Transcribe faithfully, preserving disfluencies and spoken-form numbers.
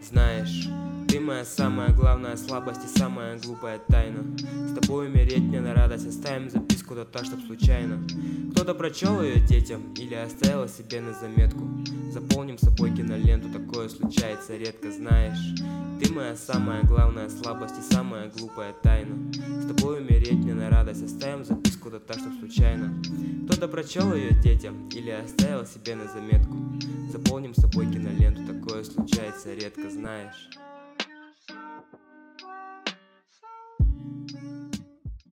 Знаешь, ты моя самая главная слабость и самая глупая тайна. С тобой умереть мне на радость, оставим записку, да так, чтоб случайно кто-то прочел ее детям или оставил себе на заметку. Заполним собой киноленту, такое случается редко, знаешь. Ты моя самая главная слабость и самая глупая тайна. С тобой умереть мне на радость, оставим записку, да так, чтоб случайно кто-то прочел ее детям или оставил себе на заметку. Заполним собой киноленту, такое случается редко, знаешь.